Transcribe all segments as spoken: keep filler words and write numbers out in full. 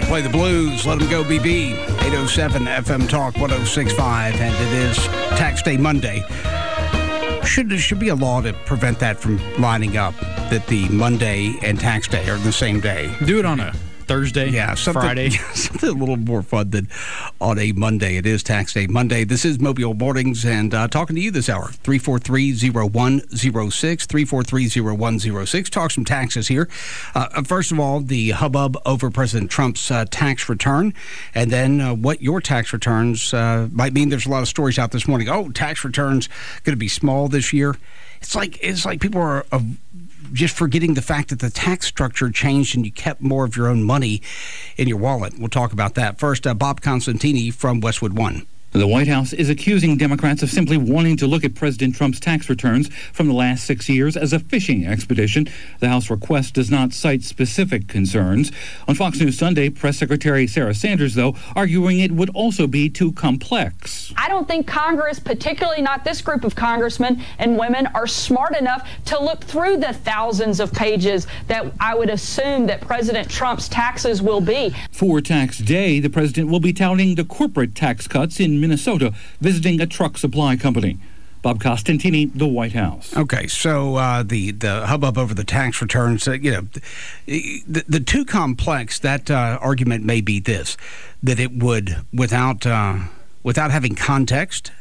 Play the blues, let them go, B B. eight oh seven F M Talk one oh six point five, and it is Tax Day Monday. Should, there should be a law to prevent that from lining up, that the Monday and Tax Day are the same day. Do it on a Thursday, yeah, something, Friday. Something a little more fun than on a Monday. It is Tax Day Monday. This is Mobile Mornings, and uh, talking to you this hour. three four three, oh one oh six, three four three, oh one oh six. Talk some taxes here. Uh, first of all, the hubbub over President Trump's uh, tax return, and then uh, what your tax returns uh, might mean. There's a lot of stories out this morning. Oh, tax returns going to be small this year. It's like it's like people are uh, just forgetting the fact that the tax structure changed and you kept more of your own money in your wallet. We'll talk about that. First, uh, Bob Constantini from Westwood One. The White House is accusing Democrats of simply wanting to look at President Trump's tax returns from the last six years as a fishing expedition. The House request does not cite specific concerns. On Fox News Sunday, Press Secretary Sarah Sanders, though, arguing it would also be too complex. I don't think Congress, particularly not this group of congressmen and women, are smart enough to look through the thousands of pages that I would assume that President Trump's taxes will be. For Tax Day, the president will be touting the corporate tax cuts in Minnesota, visiting a truck supply company. Bob Costantini, the White House. Okay, so uh, the, the hubbub over the tax returns, uh, you know, the, the too complex, that uh, argument may be this, that it would, without, uh, without having context,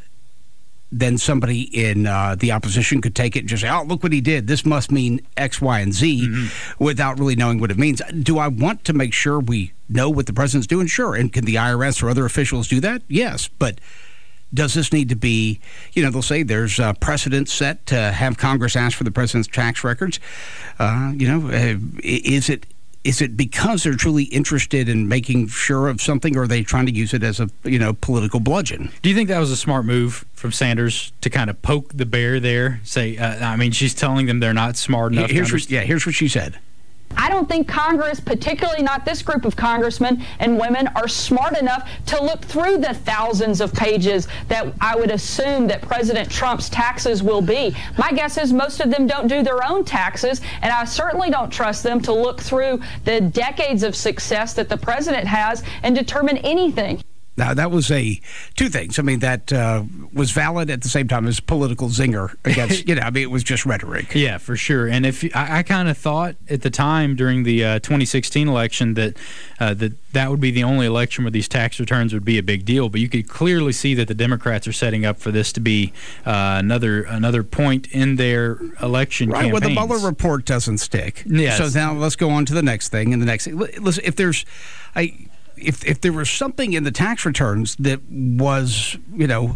then somebody in uh, the opposition could take it and just say, oh, look what he did. This must mean X, Y, and Z, mm-hmm. without really knowing what it means. Do I want to make sure we know what the president's doing? Sure. And can the I R S or other officials do that? Yes. But does this need to be, you know, they'll say there's a precedent set to have Congress ask for the president's tax records. Uh, you know, uh, is it Is it because they're truly interested in making sure of something, or are they trying to use it as a, you know, political bludgeon? Do you think that was a smart move from Sanders to kind of poke the bear there? Say, uh, I mean, she's telling them they're not smart enough here's to what, Yeah, here's what she said. I don't think Congress, particularly not this group of congressmen and women, are smart enough to look through the thousands of pages that I would assume that President Trump's taxes will be. My guess is most of them don't do their own taxes, and I certainly don't trust them to look through the decades of success that the president has and determine anything. Now, that was a two things. I mean, that uh, was valid at the same time as political zinger against, you know, I mean, it was just rhetoric. Yeah, for sure. And if I, I kind of thought at the time during the uh, twenty sixteen election that, uh, that that would be the only election where these tax returns would be a big deal. But you could clearly see that the Democrats are setting up for this to be uh, another another point in their election right, campaigns. Well, the Mueller report doesn't stick. Yes. So now let's go on to the next thing. And the next thing. Listen, if there's... I. If if there was something in the tax returns that was, you know,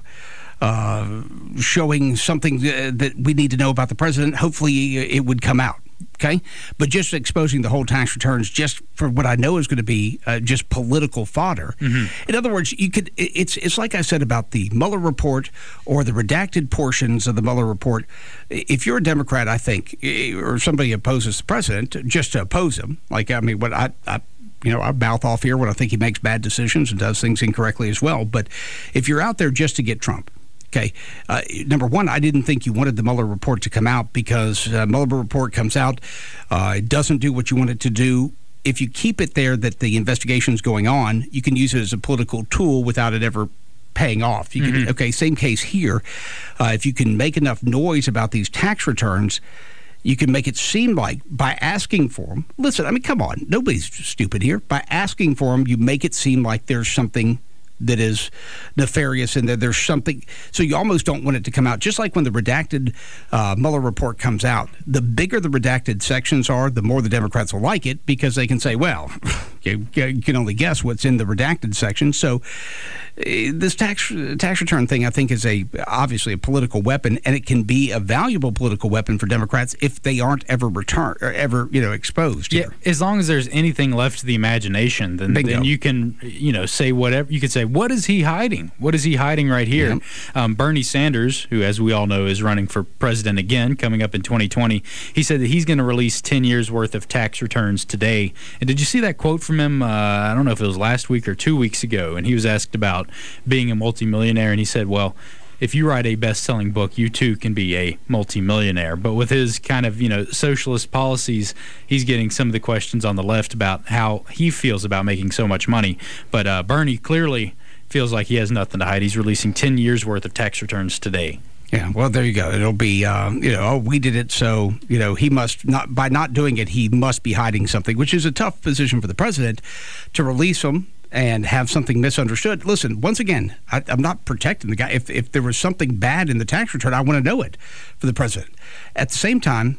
uh, showing something that we need to know about the president, hopefully it would come out, okay? But just exposing the whole tax returns just for what I know is going to be uh, just political fodder. Mm-hmm. In other words, you could. It's it's like I said about the Mueller report or the redacted portions of the Mueller report. If you're a Democrat, I think, or somebody opposes the president, just to oppose him, like I mean, what I. I You know, I mouth off here when I think he makes bad decisions and does things incorrectly as well. But if you're out there just to get Trump, okay, uh, number one, I didn't think you wanted the Mueller report to come out because uh, Mueller report comes out, uh, it doesn't do what you want it to do. If you keep it there that the investigation's going on, you can use it as a political tool without it ever paying off. You mm-hmm. can, okay, same case here. Uh, if you can make enough noise about these tax returns, you can make it seem like by asking for them. Listen, I mean, come on. Nobody's stupid here. By asking for them, you make it seem like there's something that is nefarious and that there's something. So you almost don't want it to come out. Just like when the redacted uh, Mueller report comes out, the bigger the redacted sections are, the more the Democrats will like it because they can say, well, you, you can only guess what's in the redacted section. So uh, this tax tax return thing, I think, is a obviously a political weapon, and it can be a valuable political weapon for Democrats if they aren't ever returned or ever, you know, exposed. Yeah, here. As long as there's anything left to the imagination, then, then you can, you know, say whatever. You could say, what is he hiding? What is he hiding right here? Yeah. Um, Bernie Sanders, who, as we all know, is running for president again, coming up in twenty twenty, he said that he's going to release ten years worth of tax returns today. And did you see that quote from him? Uh, I don't know if it was last week or two weeks ago, and he was asked about being a multimillionaire, and he said, well, if you write a best-selling book, you too can be a multimillionaire. But with his kind of, you know, socialist policies, he's getting some of the questions on the left about how he feels about making so much money. But uh, Bernie clearly feels like he has nothing to hide. He's releasing ten years worth of tax returns today. Yeah, well, there you go. It'll be, um, you know, oh, we did it, so, you know, he must not, by not doing it, he must be hiding something, which is a tough position for the president to release them and have something misunderstood. Listen, once again, I, I'm not protecting the guy. If, if there was something bad in the tax return, I want to know it for the president. At the same time,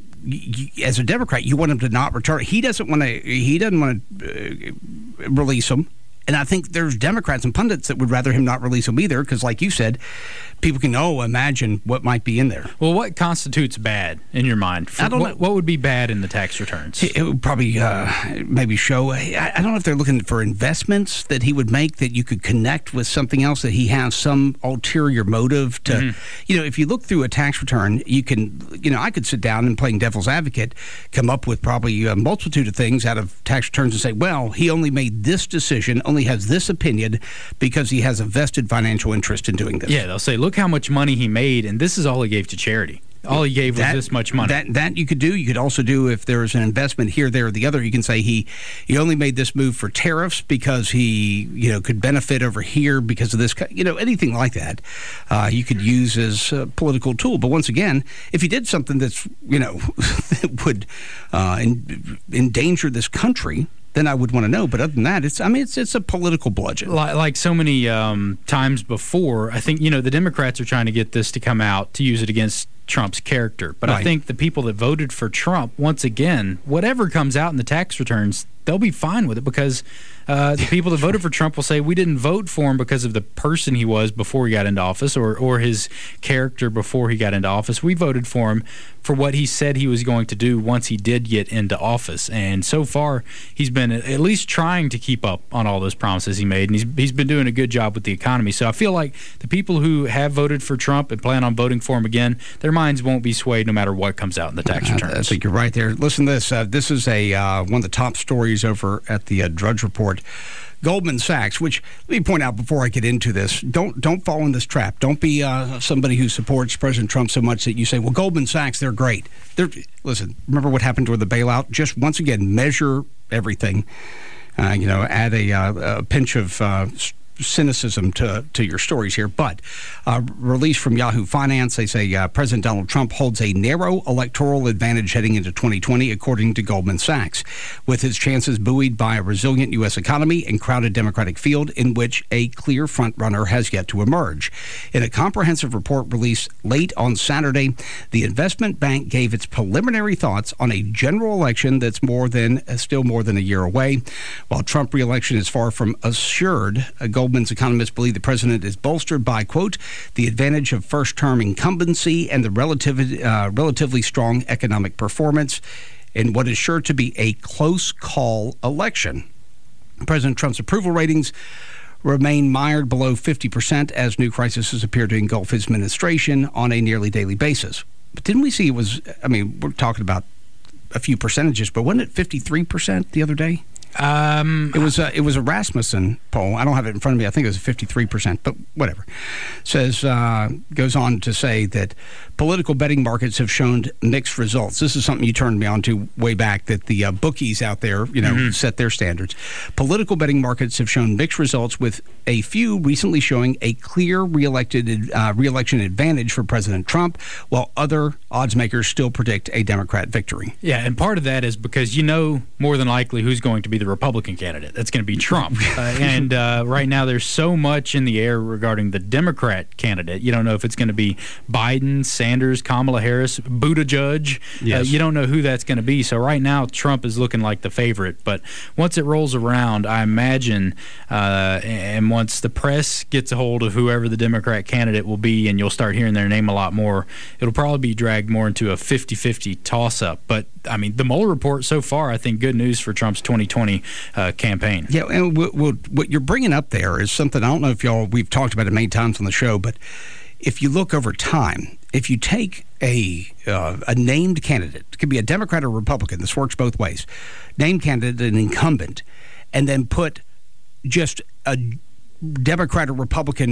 y- y- as a Democrat, you want him to not return it. He doesn't want to, he doesn't want to uh, release them. And I think there's Democrats and pundits that would rather him not release them either, because like you said, people can, oh, imagine what might be in there. Well, what constitutes bad in your mind? For, I don't what, know. What would be bad in the tax returns? It would probably uh, maybe show, I, I don't know if they're looking for investments that he would make that you could connect with something else, that he has some ulterior motive to, mm-hmm. you know, if you look through a tax return, you can, you know, I could sit down and playing devil's advocate, come up with probably a multitude of things out of tax returns and say, well, he only made this decision, only has this opinion because he has a vested financial interest in doing this. Yeah, they'll say, look how much money he made, and this is all he gave to charity. All he gave was that, this much money. That that you could do. You could also do, if there's an investment here, there, or the other, you can say he he only made this move for tariffs because he, you know, could benefit over here because of this, you know, anything like that. Uh, you could use as a political tool. But once again, if he did something that's, you know, that would uh, in, endanger this country, then I would want to know. But other than that, it's I mean, it's it's a political bludgeon. Like, like so many um, times before, I think, you know, the Democrats are trying to get this to come out to use it against Trump's character. But right. I think the people that voted for Trump, once again, whatever comes out in the tax returns, they'll be fine with it, because uh, the people that voted for Trump will say, we didn't vote for him because of the person he was before he got into office, or, or his character before he got into office. We voted for him for what he said he was going to do once he did get into office. And so far, he's been at least trying to keep up on all those promises he made, and he's, he's been doing a good job with the economy. So I feel like the people who have voted for Trump and plan on voting for him again, their minds won't be swayed no matter what comes out in the tax returns. I, I think you're right there. Listen to this. Uh, this is a uh, one of the top stories over at the uh, Drudge Report. Goldman Sachs, which, let me point out before I get into this, don't don't fall in this trap. Don't be uh, somebody who supports President Trump so much that you say, well, Goldman Sachs, they're great. They're, listen, remember what happened with the bailout? Just once again, measure everything. Uh, you know, add a, uh, a pinch of uh, cynicism to to your stories here. But uh, released from Yahoo Finance, they say uh, President Donald Trump holds a narrow electoral advantage heading into twenty twenty, according to Goldman Sachs, with his chances buoyed by a resilient U S economy and crowded Democratic field in which a clear frontrunner has yet to emerge. In a comprehensive report released late on Saturday, the investment bank gave its preliminary thoughts on a general election that's more than uh, still more than a year away. While Trump re-election is far from assured, uh, Goldman's economists believe the president is bolstered by, quote, the advantage of first-term incumbency and the relative, uh, relatively strong economic performance in what is sure to be a close call election. President Trump's approval ratings remain mired below fifty percent as new crises appear to engulf his administration on a nearly daily basis. But didn't we see it was, I mean, we're talking about a few percentages, but wasn't it fifty-three percent the other day? Um, it was a, it was a Rasmussen poll. I don't have it in front of me. I think it was fifty-three percent, but whatever. Says uh, goes on to say that political betting markets have shown mixed results. This is something you turned me on to way back, that the uh, bookies out there, you know, mm-hmm. set their standards. Political betting markets have shown mixed results, with a few recently showing a clear reelected uh, reelection advantage for President Trump, while other odds makers still predict a Democrat victory. Yeah, and part of that is because you know more than likely who's going to be the Republican candidate. That's going to be Trump. uh, and uh, right now there's so much in the air regarding the Democrat candidate. You don't know if it's going to be Biden, Sanders, Kamala Harris, Buttigieg. Yes. Uh, you don't know who that's going to be. So right now Trump is looking like the favorite. But once it rolls around, I imagine, uh, and once the press gets a hold of whoever the Democrat candidate will be, and you'll start hearing their name a lot more, it'll probably be dragged more into a fifty-fifty toss-up. But, I mean, the Mueller report so far, I think, good news for Trump's twenty twenty uh, campaign. Yeah, and w- w- what you're bringing up there is something, I don't know if y'all, we've talked about it many times on the show, but if you look over time, if you take a uh, a named candidate, it could be a Democrat or Republican, this works both ways, named candidate, an incumbent, and then put just a Democrat or Republican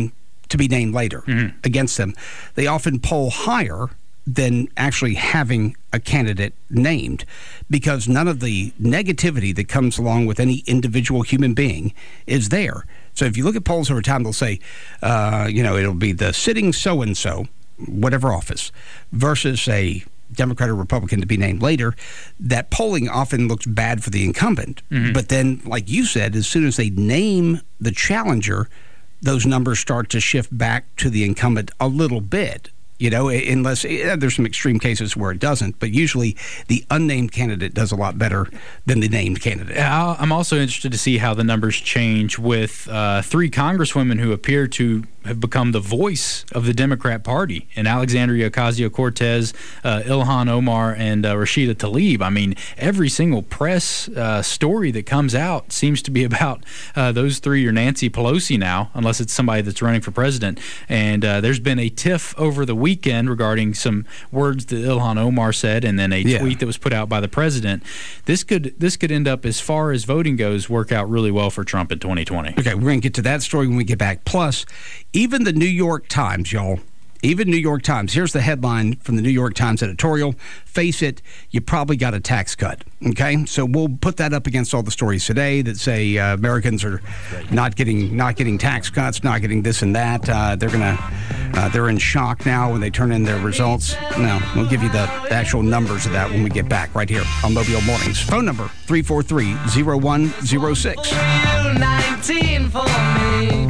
to be named later mm-hmm. against them. They often poll higher than actually having a candidate named, because none of the negativity that comes along with any individual human being is there. So if you look at polls over time, they'll say, uh, you know, it'll be the sitting so-and-so, whatever office, versus a Democrat or Republican to be named later. That polling often looks bad for the incumbent. Mm-hmm. But then, like you said, as soon as they name the challenger, those numbers start to shift back to the incumbent a little bit. You know, unless uh, there's some extreme cases where it doesn't, but usually the unnamed candidate does a lot better than the named candidate. I'll, I'm also interested to see how the numbers change with uh, three congresswomen who appear to have become the voice of the Democrat Party, in Alexandria Ocasio-Cortez, uh, Ilhan Omar, and uh, Rashida Tlaib. I mean, every single press uh, story that comes out seems to be about uh, those three or Nancy Pelosi now, unless it's somebody that's running for president. And uh, there's been a tiff over the weekend regarding some words that Ilhan Omar said, and then a yeah. tweet that was put out by the president. This could this could end up, as far as voting goes, work out really well for Trump in twenty twenty. Okay, we're going to get to that story when we get back. Plus, even the New York Times, y'all, even New York Times, here's the headline from the New York Times editorial: face it, you probably got a tax cut. Okay, so we'll put that up against all the stories today that say uh, Americans are not getting not getting tax cuts, not getting this and that. Uh, they're gonna uh, they're in shock now when they turn in their results. No, we'll give you the, the actual numbers of that when we get back right here on Mobile Mornings. Phone number three four three, zero one zero six. nineteen for me.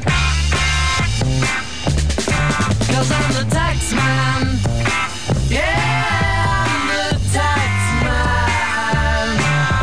'Cause I'm the tax man. Yeah, I'm the tax man.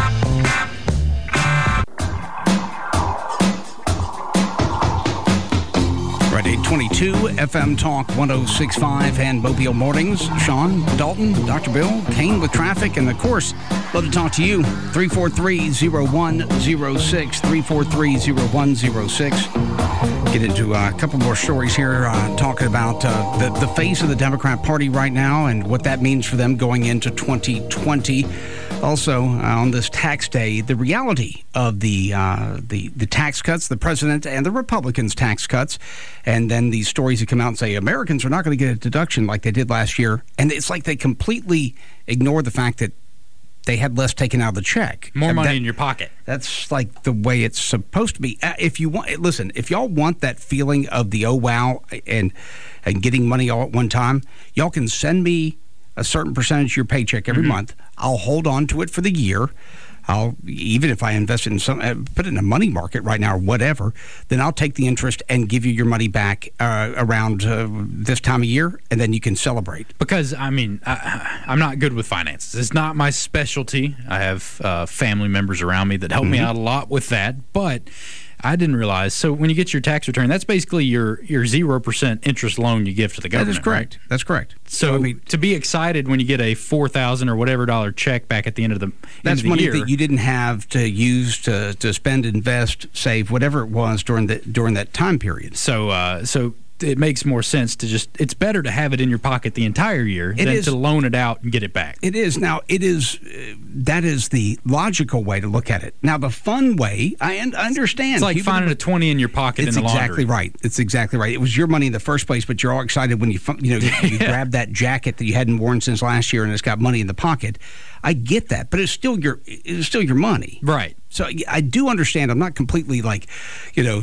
Right, eight twenty-two F M Talk one oh six point five and Mobile Mornings. Sean, Dalton, Doctor Bill, Kane with traffic, and of course, love to talk to you. three four three, zero one zero six, three four three, zero one zero six. Get into a couple more stories here, uh, talking about uh, the, the face of the Democrat Party right now and what that means for them going into twenty twenty. Also, uh, on this tax day, the reality of the, uh, the the tax cuts, the president and the Republicans' tax cuts, and then these stories that come out and say Americans are not going to get a deduction like they did last year. And it's like they completely ignore the fact that they had less taken out of the check. More And money that, in your pocket. That's like the way it's supposed to be. Uh, if you want, listen, if y'all want that feeling of the oh wow and and getting money all at one time, y'all can send me a certain percentage of your paycheck every mm-hmm. month. I'll hold on to it for the year. I'll, even if I invest in some, uh, put it in a money market right now or whatever, then I'll take the interest and give you your money back uh, around uh, this time of year, and then you can celebrate. Because, I mean, I, I'm not good with finances. It's not my specialty. I have uh, family members around me that help mm-hmm. me out a lot with that, but I didn't realize. So when you get your tax return, that's basically your your zero percent interest loan you give to the government. That is correct. Right? That's correct. So, so I mean, to be excited when you get a four thousand or whatever dollar check back at the end of the that's end of the money year, that you didn't have to use to, to spend, invest, save, whatever it was during the during that time period. So uh, so. It makes more sense to just, it's better to have it in your pocket the entire year it than is, to loan it out and get it back. It is. Now, it is, uh, that is the logical way to look at it. Now, the fun way, I un- understand. It's like People, finding a twenty in your pocket in the laundry. It's exactly right. It's exactly right. It was your money in the first place, but you're all excited when you, you know, you, you yeah. grab that jacket that you hadn't worn since last year and it's got money in the pocket. I get that, but it's still your, it's still your money. Right. So I do understand. I'm not completely like, you know,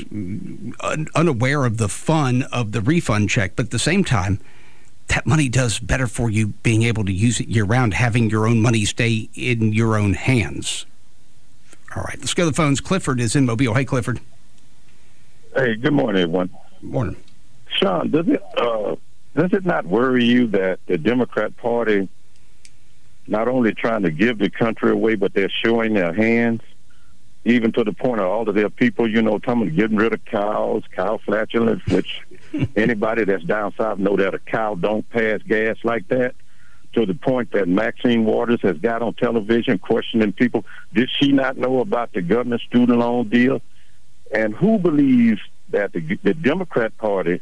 unaware of the fun of the refund check, but at the same time, that money does better for you being able to use it year-round, having your own money stay in your own hands. All right, let's go to the phones. Clifford is in Mobile. Hey, Clifford. Hey, good morning, everyone. Morning. Sean, does it uh, does it not worry you that the Democrat Party not only trying to give the country away, but they're showing their hands, even to the point of all of their people, you know, talking getting rid of cows, cow flatulence, which anybody that's down south know that a cow don't pass gas like that, to the point that Maxine Waters has got on television questioning people. Did she not know about the government student loan deal? And who believes that the, the Democrat Party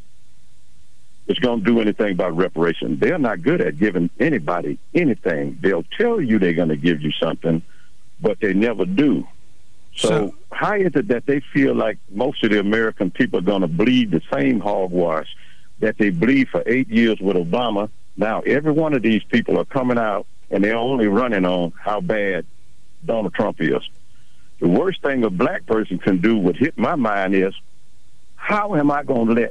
is going to do anything about reparations? They're not good at giving anybody anything. They'll tell you they're going to give you something, but they never do. So, So- how is it that they feel like most of the American people are going to bleed the same hogwash that they bleed for eight years with Obama? Now, every one of these people are coming out, and they're only running on how bad Donald Trump is. The worst thing a black person can do would hit my mind is, how am I going to let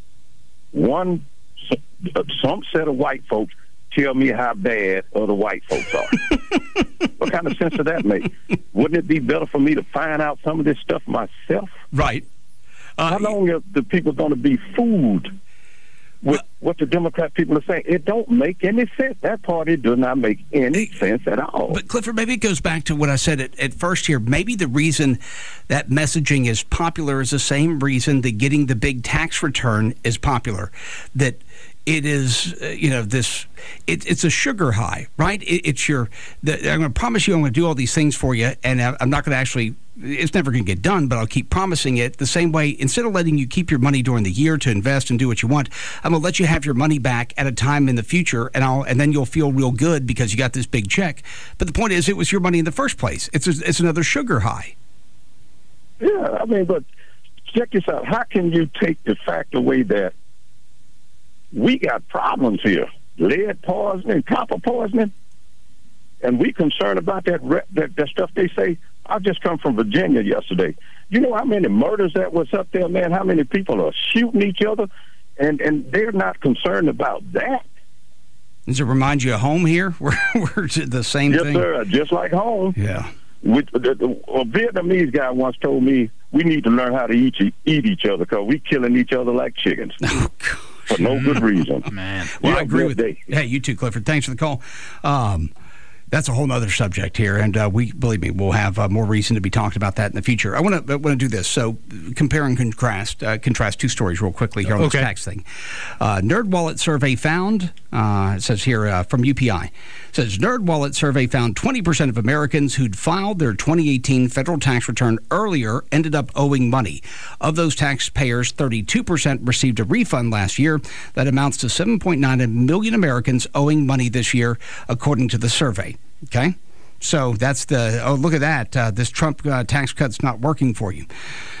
one, some set of white folks tell me how bad other white folks are? What kind of sense does that make? Wouldn't it be better for me to find out some of this stuff myself? Right. Uh, How long are the people going to be fooled with what the Democrat people are saying? It don't make any sense. That party does not make any sense at all. But, Clifford, maybe it goes back to what I said at, at first here. Maybe the reason that messaging is popular is the same reason that getting the big tax return is popular. That it is, uh, you know, this, it, it's a sugar high, right? It, it's your, the, I'm going to promise you I'm going to do all these things for you, and I'm not going to actually, it's never going to get done, but I'll keep promising it. The same way, instead of letting you keep your money during the year to invest and do what you want, I'm going to let you have your money back at a time in the future, and I'll, and then you'll feel real good because you got this big check. But the point is, it was your money in the first place. It's a, it's another sugar high. Yeah, I mean, but check this out. How can you take the fact away that we got problems here, lead poisoning, copper poisoning, and we concerned about that, re- that that stuff they say? I just come from Virginia yesterday. You know how many murders that was up there, man? How many people are shooting each other, and and they're not concerned about that? Does it remind you of home here? We're, we're the same yes, thing. Yes, sir. Just like home. Yeah. With, the, the, a Vietnamese guy once told me we need to learn how to eat eat each other because we killing each other like chickens. Oh, God. For no good reason. Man. Well, Yeah, I agree good with day. Hey, you too, Clifford. Thanks for the call. Um, that's a whole other subject here, and uh, we believe me, we'll have uh, more reason to be talking about that in the future. I want to want to do this. So, compare and contrast uh, contrast two stories real quickly here on Okay. this tax thing. Uh, NerdWallet survey found uh, it says here uh, from U P I. It says NerdWallet survey found twenty percent of Americans who'd filed their twenty eighteen federal tax return earlier ended up owing money. Of those taxpayers, thirty-two percent received a refund last year. That amounts to seven point nine million Americans owing money this year, according to the survey. Okay? So that's the, oh, look at that. Uh, this Trump uh, tax cut's not working for you.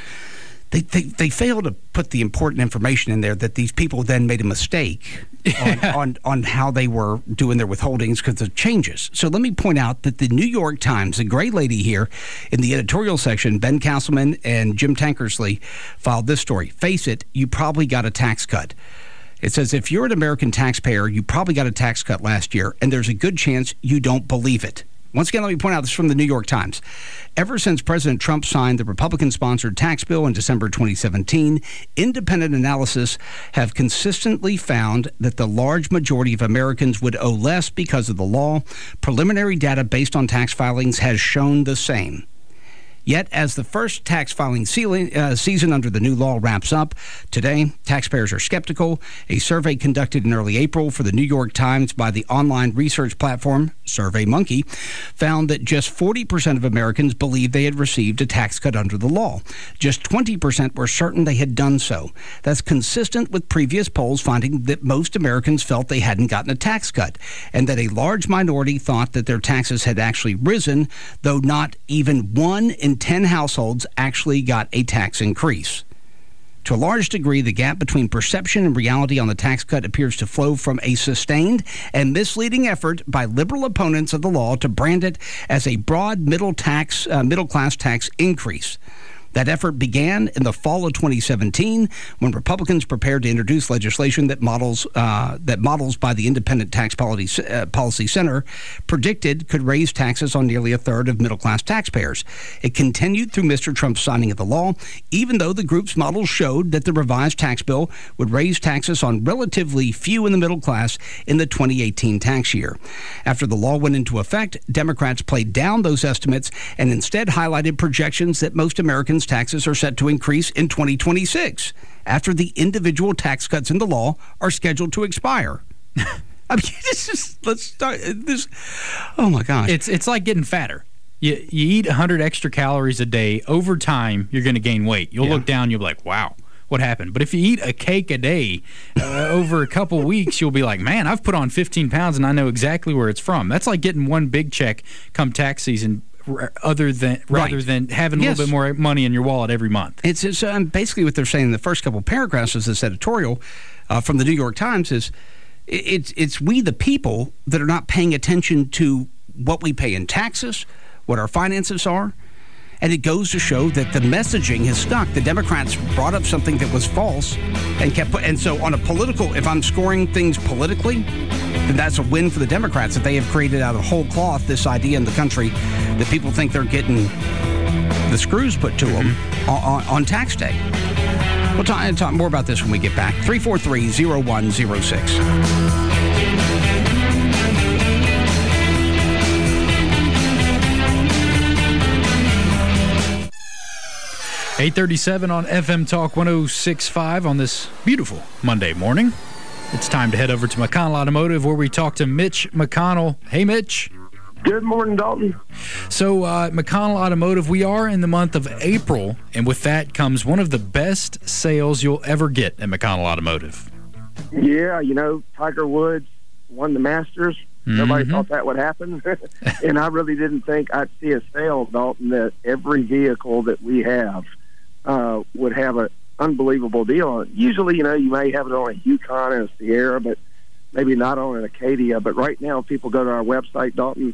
They, they they fail to put the important information in there that these people then made a mistake on, on, on how they were doing their withholdings because of changes. So let me point out that the New York Times, the great lady here in the editorial section, Ben Castleman and Jim Tankersley, filed this story. Face it, you probably got a tax cut. It says, if you're an American taxpayer, you probably got a tax cut last year, and there's a good chance you don't believe it. Once again, let me point out this is from the New York Times. Ever since President Trump signed the Republican-sponsored tax bill in December twenty seventeen, independent analysis have consistently found that the large majority of Americans would owe less because of the law. Preliminary data based on tax filings has shown the same. Yet, as the first tax filing season under the new law wraps up today, taxpayers are skeptical. A survey conducted in early April for the New York Times by the online research platform SurveyMonkey found that just forty percent of Americans believed they had received a tax cut under the law. Just twenty percent were certain they had done so. That's consistent with previous polls finding that most Americans felt they hadn't gotten a tax cut, and that a large minority thought that their taxes had actually risen, though not even one in ten households actually got a tax increase. To a large degree, the gap between perception and reality on the tax cut appears to flow from a sustained and misleading effort by liberal opponents of the law to brand it as a broad middle tax, uh, middle-class tax increase. That effort began in the fall of twenty seventeen when Republicans prepared to introduce legislation that models uh, that models by the Independent Tax Policy, uh, Policy Center predicted could raise taxes on nearly a third of middle-class taxpayers. It continued through Mister Trump's signing of the law, even though the group's models showed that the revised tax bill would raise taxes on relatively few in the middle class in the twenty eighteen tax year. After the law went into effect, Democrats played down those estimates and instead highlighted projections that most Americans taxes are set to increase in twenty twenty-six after the individual tax cuts in the law are scheduled to expire. I mean, this is, let's start this. Oh my gosh. It's it's like getting fatter. You you eat one hundred extra calories a day. Over time, you're going to gain weight. You'll Yeah. look down, you'll be like, wow, what happened? But if you eat a cake a day uh, over a couple weeks, you'll be like, man, I've put on fifteen pounds and I know exactly where it's from. That's like getting one big check come tax season r- other than rather Right. than having a Yes. little bit more money in your wallet every month. It's, it's um, basically what they're saying in the first couple of paragraphs of this editorial uh, from the New York Times is it- it's it's we the people that are not paying attention to what we pay in taxes, what our finances are. And it goes to show that the messaging has stuck. The Democrats brought up something that was false and kept put, and so on a political, if I'm scoring things politically, then that's a win for the Democrats that they have created out of whole cloth this idea in the country that people think they're getting the screws put to them on, on tax day. We'll talk, talk more about this when we get back. three four three, zero one zero six. eight thirty-seven on F M Talk one oh six point five on this beautiful Monday morning. It's time to head over to McConnell Automotive where we talk to Mitch McConnell. Hey, Mitch. Good morning, Dalton. So, uh, McConnell Automotive, we are in the month of April, and with that comes one of the best sales you'll ever get at McConnell Automotive. Yeah, you know, Tiger Woods won the Masters. Nobody Mm-hmm. thought that would happen. And I really didn't think I'd see a sale, Dalton, that every vehicle that we have uh, would have an unbelievable deal on it. Usually, you know, you may have it on a Yukon and a Sierra, but maybe not on an Acadia. But right now, people go to our website, Dalton,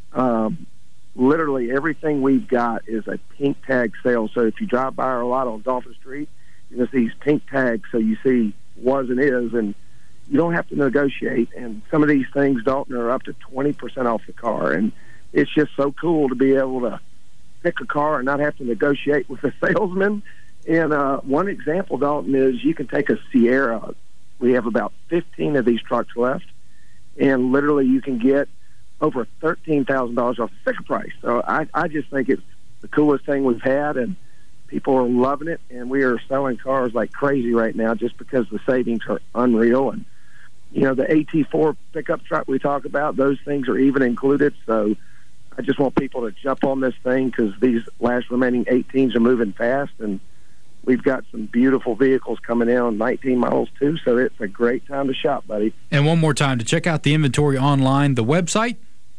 um, literally everything we've got is a pink tag sale. So if you drive by our lot on Dolphin Street, you're going to see these pink tags, so you see was and is, and you don't have to negotiate. And some of these things, Dalton, are up to twenty percent off the car. And it's just so cool to be able to pick a car and not have to negotiate with a salesman. And uh, one example, Dalton, is you can take a Sierra. We have about fifteen of these trucks left, and literally you can get over thirteen thousand dollars off the sticker price. So I, I just think it's the coolest thing we've had, and people are loving it, and we are selling cars like crazy right now just because the savings are unreal. And, you know, the A T four pickup truck we talk about, those things are even included. So I just want people to jump on this thing because these last remaining eighteens are moving fast, and we've got some beautiful vehicles coming in on nineteen models, too, so it's a great time to shop, buddy. And one more time, to check out the inventory online, the website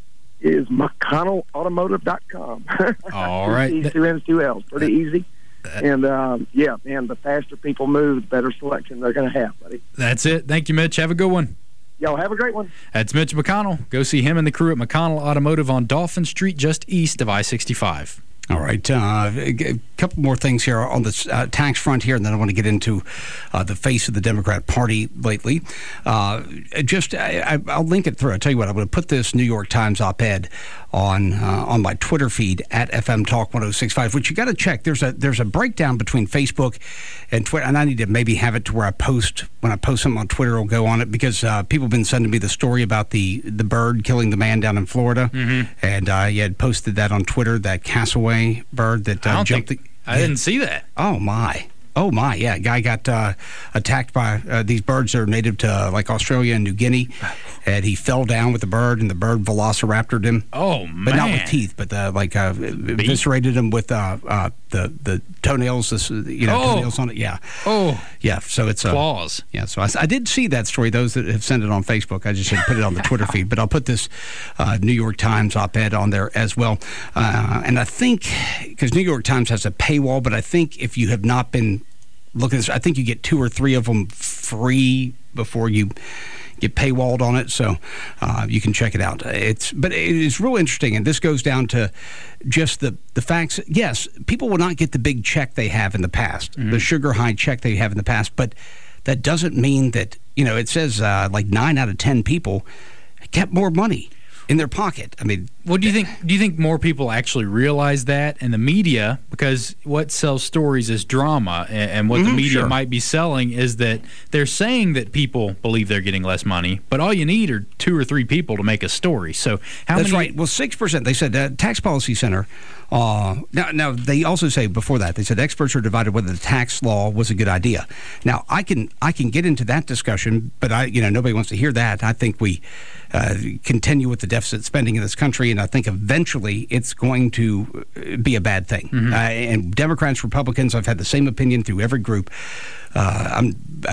is McConnell Automotive dot com. All right. Two C's, two N's, two L's. Pretty easy. And, um, yeah, and the faster people move, the better selection they're going to have, buddy. That's it. Thank you, Mitch. Have a good one. Y'all have a great one. That's Mitch McConnell. Go see him and the crew at McConnell Automotive on Dolphin Street, just east of I sixty-five. All right. Uh, a couple more things here on the uh, tax front here, and then I want to get into uh, the face of the Democrat Party lately. Uh, just, I, I'll link it through. I'll tell you what, I'm going to put this New York Times op-ed on uh, on my Twitter feed at F M Talk one oh six point five, which you got to check. There's a there's a breakdown between Facebook and Twitter, and I need to maybe have it to where I post, when I post something on Twitter, I'll go on it, because uh, people have been sending me the story about the, the bird killing the man down in Florida, Mm-hmm. and I uh, had posted that on Twitter, that Castaway bird that uh, I don't jumped think, the, I didn't see that. Oh, my. Oh, my, yeah. Guy got uh, attacked by uh, these birds that are native to, uh, like, Australia and New Guinea, and he fell down with the bird, and the bird velociraptored him. Oh, man. But not with teeth, but, uh, like, uh, eviscerated him with uh, uh, the, the toenails, this, you know, Oh. toenails on it. Yeah. Oh, Yeah, so it's... Uh, claws. Yeah, so I, I did see that story, those that have sent it on Facebook. I just didn't put it on the Twitter feed, but I'll put this uh, New York Times op-ed on there as well. Uh, and I think, because New York Times has a paywall, but I think if you have not been looking at this, I think you get two or three of them free before you get paywalled on it, so uh, you can check it out. It's But it is real interesting, and this goes down to just the, the facts. Yes, people will not get the big check they have in the past, mm-hmm. the sugar high check they have in the past, but that doesn't mean that, you know, it says uh, like nine out of ten people kept more money in their pocket. I mean, Well, do you think do you think more people actually realize that in the media? Because what sells stories is drama, and, and what Mm-hmm, the media sure. might be selling is that they're saying that people believe they're getting less money, but all you need are two or three people to make a story. So how That's many? right. Well, six percent. They said uh, Tax Policy Center. Uh, now, now, they also say before that, they said experts are divided whether the tax law was a good idea. Now, I can I can get into that discussion, but I you know nobody wants to hear that. I think we uh, continue with the deficit spending in this country, and I think eventually it's going to be a bad thing. Mm-hmm. Uh, and Democrats, Republicans, I've had the same opinion through every group. Uh, I'm, I'm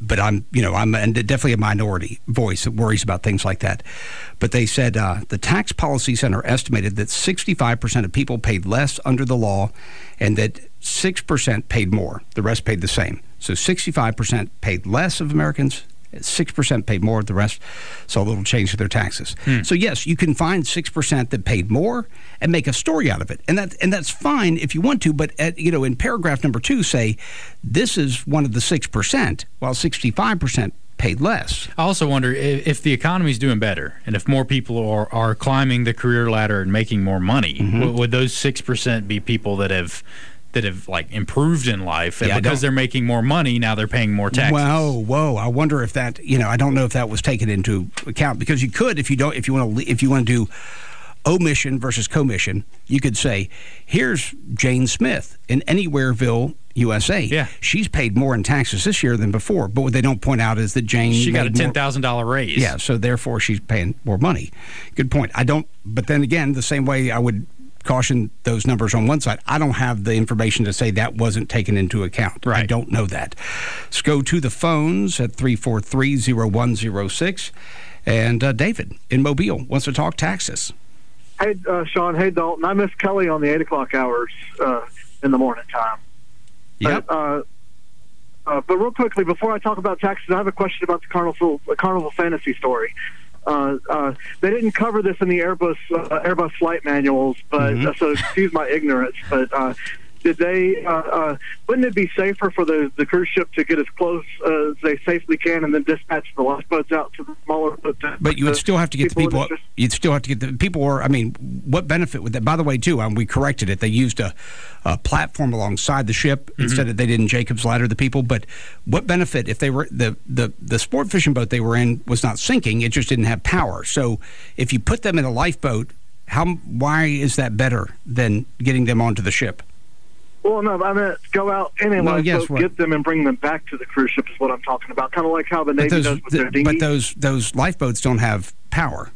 but I'm, you know, I'm and definitely a minority voice that worries about things like that. But they said uh, the Tax Policy Center estimated that sixty-five percent of people paid less under the law, and that six percent paid more. The rest paid the same. So sixty-five percent paid less of Americans. six percent paid more, the rest saw a little change to their taxes. Hmm. So, yes, you can find six percent that paid more and make a story out of it. And that and that's fine if you want to, but, at, you know, in paragraph number two, say, this is one of the six percent, while sixty-five percent paid less. I also wonder if, if the economy's doing better and if more people are, are climbing the career ladder and making more money, mm-hmm. would, would those six percent be people that have that have like improved in life, and yeah, because they're making more money, now they're paying more taxes? Whoa, whoa! I wonder if that, you know, I don't know if that was taken into account, because you could, if you don't, if you want to, if you want to do omission versus commission, you could say, here's Jane Smith in Anywhereville, U S A. Yeah, she's paid more in taxes this year than before. But what they don't point out is that Jane she got a ten thousand dollar raise. Yeah, so therefore she's paying more money. Good point. I don't. But then again, the same way I would caution those numbers on one side, I don't have the information to say that wasn't taken into account. Right. I don't know that. Let's go to the phones at three four three, zero one zero six. And uh, David in Mobile wants to talk taxes. Hey, uh, Sean. Hey, Dalton. I miss Kelly on the eight o'clock hours uh, in the morning time. Yep. But, uh, uh, but real quickly, before I talk about taxes, I have a question about the Carnival, the Carnival Fantasy story. Uh, uh, they didn't cover this in the Airbus uh, Airbus flight manuals, but mm-hmm. uh, so excuse my ignorance. But uh, did they? Uh, uh, wouldn't it be safer for the, the cruise ship to get as close uh, as they safely can, and then dispatch the lifeboats out to the smaller boat? But you would still have to get the people. You'd still have to get the people. Or I mean, what benefit would that? By the way, too, um, we corrected it. They used a, a platform alongside the ship mm-hmm. instead of they didn't Jacob's ladder the people. But what benefit if they were the, the the sport fishing boat they were in was not sinking? It just didn't have power. So if you put them in a lifeboat, how? Why is that better than getting them onto the ship? Well, no, I meant go out in a no, lifeboat, yes, get them and bring them back to the cruise ship is what I'm talking about. Kind of like how the Navy those, does with the, their dinghy. But those those lifeboats don't have power.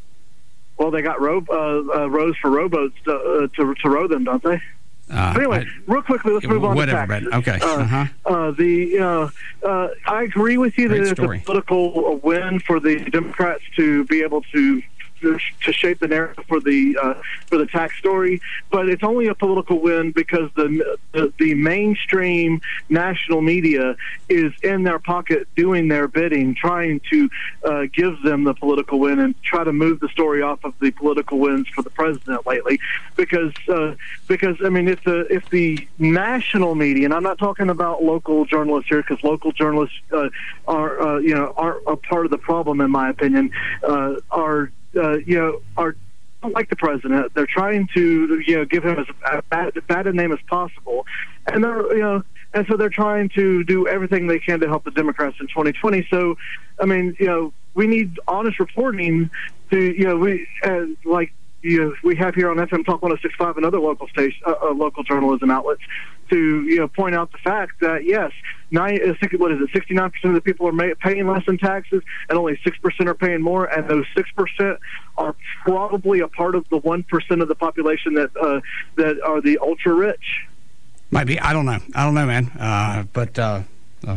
Well, they got row, uh, uh, rows for rowboats to, uh, to to row them, don't they? Uh, anyway, I, real quickly, let's move on whatever, to taxes. Okay. Uh, uh-huh. uh, the uh, uh, I agree with you Great that story. it's a political win for the Democrats to be able to to shape the narrative for the uh, for the tax story, but it's only a political win because the, the the mainstream national media is in their pocket doing their bidding, trying to uh, give them the political win and try to move the story off of the political wins for the president lately. Because uh, because I mean, if the if the national media, and I'm not talking about local journalists here, because local journalists uh, are uh, you know are a part of the problem, in my opinion, uh, are. Uh, you know, are don't like the president. They're trying to, you know, give him as bad, bad a name as possible, and they're, you know, and so they're trying to do everything they can to help the Democrats in twenty twenty. So, I mean, you know, we need honest reporting to, you know, we uh, like. You know, we have here on F M Talk one oh six point five and other local station, uh, uh, local journalism outlets to you know point out the fact that yes, nine, uh, what is it, sixty-nine percent of the people are ma- paying less in taxes, and only six percent are paying more, and those six percent are probably a part of the one percent of the population that uh, that are the ultra rich. Might be. I don't know. I don't know, man. Uh, but uh, uh,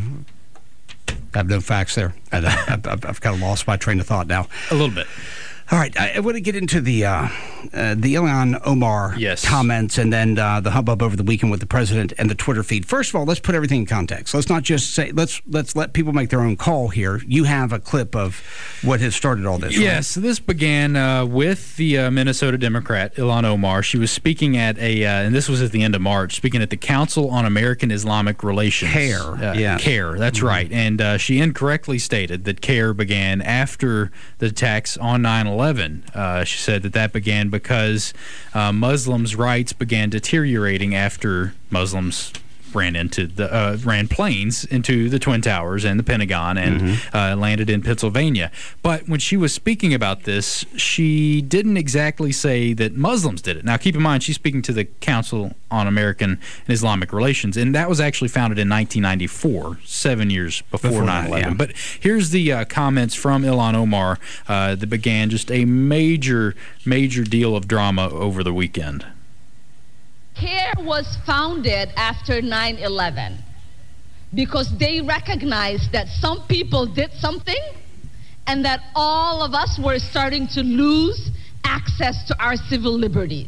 I have no facts there. I, I, I've, I've kind of lost my train of thought now. A little bit. All right, I, I want to get into the uh, uh, the Ilhan Omar yes. comments and then uh, the hubbub over the weekend with the president and the Twitter feed. First of all, let's put everything in context. Let's not just say let's let's let people make their own call here. You have a clip of what has started all this. Yes, right? so this began uh, with the uh, Minnesota Democrat Ilhan Omar. She was speaking at a, uh, and this was at the end of March, speaking at the Council on American Islamic Relations. CAIR, uh, yeah, CAIR. That's mm-hmm. right, and uh, she incorrectly stated that CAIR began after the attacks on nine eleven. Uh, she said that that began because uh, Muslims' rights began deteriorating after Muslims ran into the uh, ran planes into the Twin Towers and the Pentagon and mm-hmm. uh, landed in Pennsylvania. But when she was speaking about this, she didn't exactly say that Muslims did it. Now, keep in mind, she's speaking to the Council on American and Islamic Relations, and that was actually founded in nineteen ninety-four, seven years before nine eleven. Yeah. But here's the uh, comments from Ilhan Omar uh, that began just a major, major deal of drama over the weekend. CAIR was founded after nine eleven. because they recognized that some people did something and that all of us were starting to lose access to our civil liberties.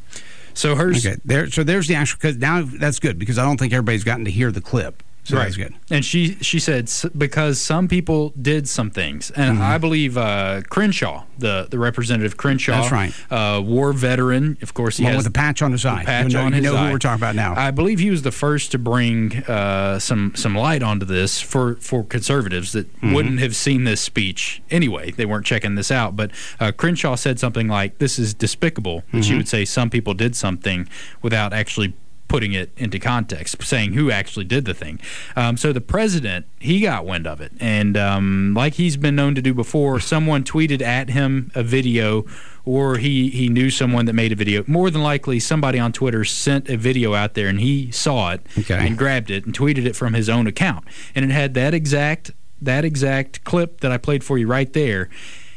So hers. Okay, there. So there's the actual. Because now that's good because I don't think everybody's gotten to hear the clip. So right. that's good. And she she said because some people did some things, and mm-hmm. I believe uh, Crenshaw, the the representative Crenshaw, that's right, uh, war veteran. Of course, he One has with a patch on his eye. Patch you know, on you his know eye. who we're talking about now. I believe he was the first to bring uh, some some light onto this for for conservatives that mm-hmm. wouldn't have seen this speech anyway. They weren't checking this out. But uh, Crenshaw said something like, "This is despicable." Mm-hmm. She would say some people did something without actually putting it into context, saying who actually did the thing. Um, so the president, he got wind of it. And um, like he's been known to do before, someone tweeted at him a video, or he, he knew someone that made a video. More than likely, somebody on Twitter sent a video out there, and he saw it okay. and grabbed it and tweeted it from his own account. And it had that exact that exact clip that I played for you right there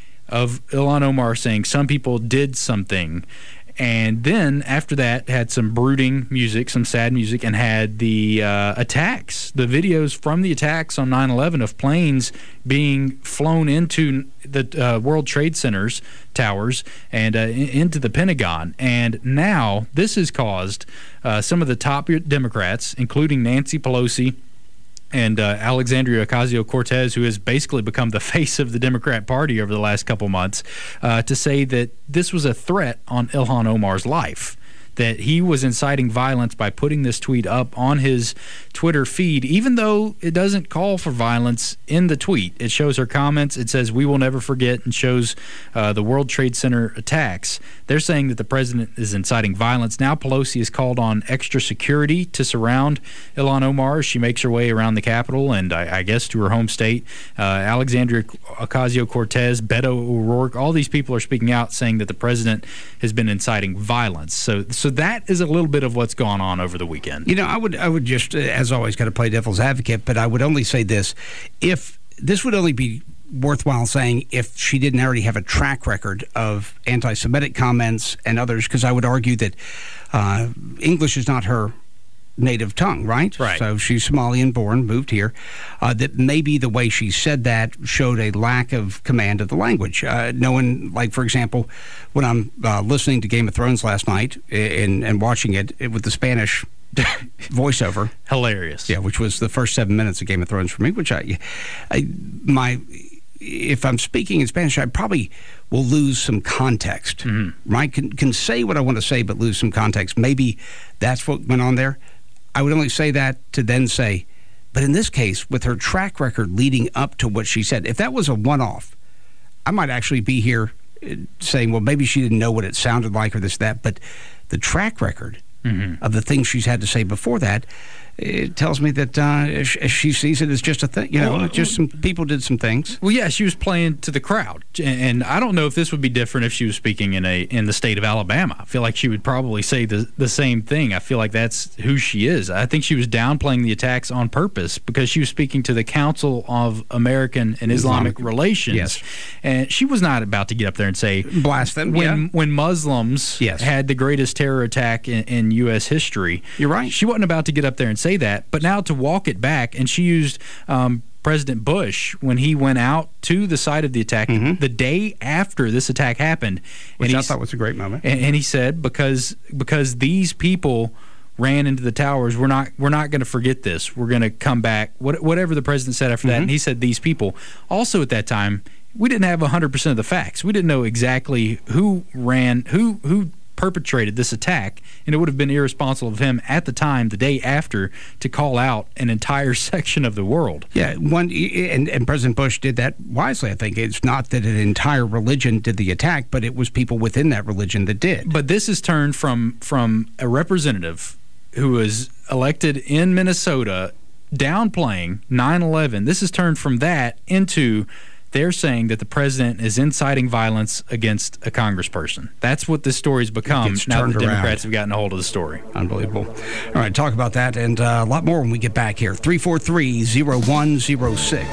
of Ilhan Omar saying some people did something. And then after that had some brooding music, some sad music, and had the uh, attacks, the videos from the attacks on nine eleven of planes being flown into the uh, World Trade Center's towers and uh, into the Pentagon. And now this has caused uh, some of the top Democrats, including Nancy Pelosi, and uh, Alexandria Ocasio-Cortez, who has basically become the face of the Democrat Party over the last couple months, uh, to say that this was a threat on Ilhan Omar's life, that he was inciting violence by putting this tweet up on his Twitter feed, even though it doesn't call for violence in the tweet. It shows her comments. It says, "We will never forget," and shows uh, the World Trade Center attacks. They're saying that the president is inciting violence. Now Pelosi has called on extra security to surround Ilhan Omar as she makes her way around the Capitol and I, I guess to her home state. Uh, Alexandria Ocasio-Cortez, Beto O'Rourke, all these people are speaking out saying that the president has been inciting violence. So, so that is a little bit of what's gone on over the weekend. You know, I would, I would just, uh, as always, got to play devil's advocate, but I would only say this: if this would only be worthwhile saying if she didn't already have a track record of anti-Semitic comments and others, because I would argue that uh, English is not her native tongue, right? Right. So she's Somalian born, moved here. Uh, that maybe the way she said that showed a lack of command of the language. Uh, knowing, like, for example, when I'm uh, listening to Game of Thrones last night and, and watching it, it with the Spanish voiceover. Hilarious. Yeah, which was the first seven minutes of Game of Thrones for me, which I, I my... if I'm speaking in Spanish, I probably will lose some context, mm-hmm. right? Can, can say what I want to say, but lose some context. Maybe that's what went on there. I would only say that to then say, but in this case, with her track record leading up to what she said, if that was a one-off, I might actually be here saying, well, maybe she didn't know what it sounded like or this, that. But the track record mm-hmm. of the things she's had to say before that, it tells me that uh, she sees it as just a thing. You know, well, just some people did some things. Well, yeah, she was playing to the crowd, and I don't know if this would be different if she was speaking in a in the state of Alabama. I feel like she would probably say the the same thing. I feel like that's who she is. I think she was downplaying the attacks on purpose because she was speaking to the Council of American and Islamic, Islamic Relations, yes. and she was not about to get up there and say blast them. When yeah. when Muslims yes. had the greatest terror attack in, in U S history, you're right. She wasn't about to get up there and say that, but now to walk it back, and she used um, President Bush when he went out to the site of the attack mm-hmm. the day after this attack happened, which and I thought was a great moment. And, and he said, because because these people ran into the towers, we're not we're not going to forget this. We're going to come back. What, whatever the president said after mm-hmm. that, and he said these people. Also at that time, we didn't have one hundred percent of the facts. We didn't know exactly who ran, who who. perpetrated this attack, and it would have been irresponsible of him at the time, the day after, to call out an entire section of the world. Yeah, one, and, and President Bush did that wisely, I think. It's not that an entire religion did the attack, but it was people within that religion that did. But this has turned from, from a representative who was elected in Minnesota downplaying nine eleven. This has turned from that into they're saying that the president is inciting violence against a congressperson. That's what this story's become now that the Democrats have gotten a hold of the story. Unbelievable. All right, talk about that and uh, a lot more when we get back here. three four three, zero one zero six.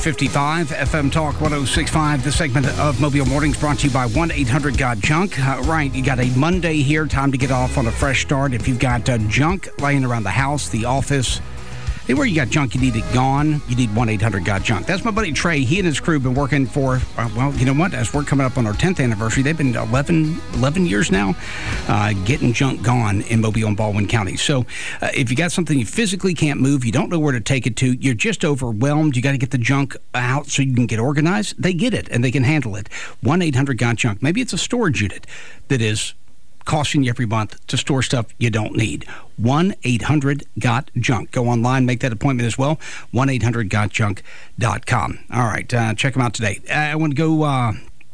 fifty-five, F M Talk one oh six point five. This segment of Mobile Mornings brought to you by one eight hundred got junk. Uh, right, you got a Monday here, time to get off on a fresh start. If you've got uh, junk laying around the house, the office, anywhere you got junk, you need it gone, you need one eight hundred got junk. That's my buddy Trey. He and his crew have been working for, uh, well, you know what? As we're coming up on our tenth anniversary, they've been eleven, eleven years now uh, getting junk gone in Mobile and Baldwin County. So uh, if you got something you physically can't move, you don't know where to take it to, you're just overwhelmed, you got to get the junk out so you can get organized, they get it and they can handle it. one eight hundred got junk. Maybe it's a storage unit that is costing you every month to store stuff you don't need. one eight hundred got junk. Go online, make that appointment as well. one eight hundred got junk dot com. All right, uh, check them out today. I want to go uh,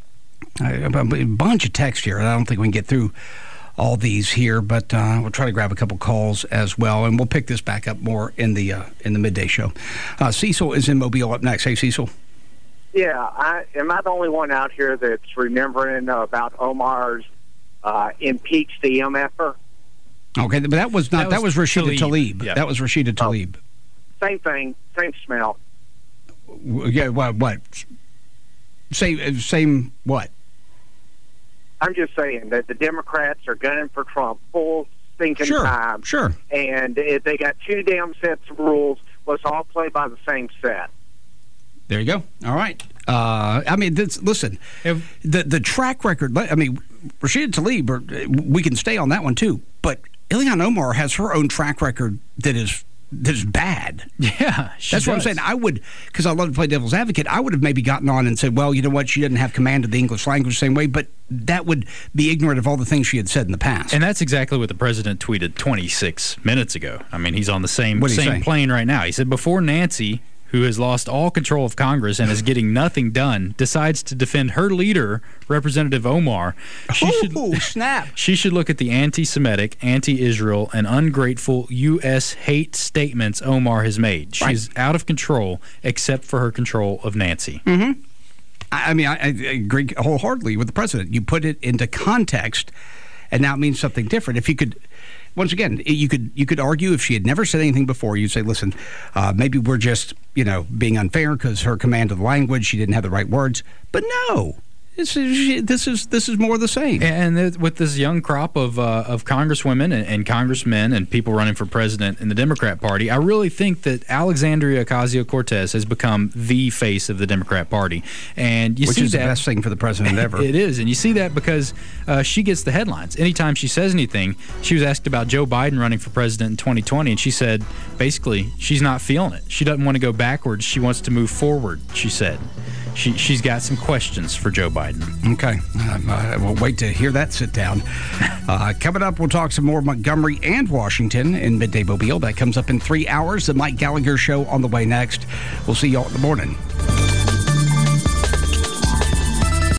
a bunch of text here. I don't think we can get through all these here, but uh, we'll try to grab a couple calls as well, and we'll pick this back up more in the uh, in the midday show. Uh, Cecil is in Mobile up next. Hey, Cecil. Yeah, I, am I the only one out here that's remembering uh, about Omar's Uh, impeach the M F-er? Okay, but that was not, that was, that was Rashida Tlaib. Tlaib. Yeah. That was Rashida Tlaib. Oh, same thing, same smell. Yeah, what? what? Same, same what? I'm just saying that the Democrats are gunning for Trump full stinking sure, time. Sure, And if they got two damn sets of rules, let's all play by the same set. There you go. All right. Uh, I mean, this, listen, if, the the track record, I mean, Rashida Tlaib, we can stay on that one too, but Ilhan Omar has her own track record that is that is bad. Yeah, she That's does. what I'm saying. I would, because I love to play devil's advocate, I would have maybe gotten on and said, well, you know what, she didn't have command of the English language the same way, but that would be ignorant of all the things she had said in the past. And that's exactly what the president tweeted twenty-six minutes ago. I mean, he's on the same, What did he same say? plane right now. He said, before Nancy, who has lost all control of Congress and is getting nothing done, decides to defend her leader, Representative Omar, she oh, should snap. she should look at the anti-Semitic, anti-Israel, and ungrateful U S hate statements Omar has made. She's Right. out of control, except for her control of Nancy. Mm-hmm. I, I mean, I, I agree wholeheartedly with the president. You put it into context, and now it means something different. If you could... Once again, you could you could argue if she had never said anything before, you'd say, listen, uh, maybe we're just, you know, being unfair because her command of the language, she didn't have the right words. But no, this is this is this is more the same. And th- with this young crop of uh, of congresswomen and, and congressmen and people running for president in the Democrat Party, I really think that Alexandria Ocasio-Cortez has become the face of the Democrat Party. And you Which see is that, the best thing for the president ever. It is, and you see that because uh, she gets the headlines. Anytime she says anything, she was asked about Joe Biden running for president in twenty twenty, and she said, basically, she's not feeling it. She doesn't want to go backwards. She wants to move forward, she said. She, she's got some questions for Joe Biden. Okay. Um, uh, we'll wait to hear that sit down. Uh, coming up, we'll talk some more Montgomery and Washington in Midday Mobile. That comes up in three hours. The Mike Gallagher Show on the way next. We'll see you all in the morning.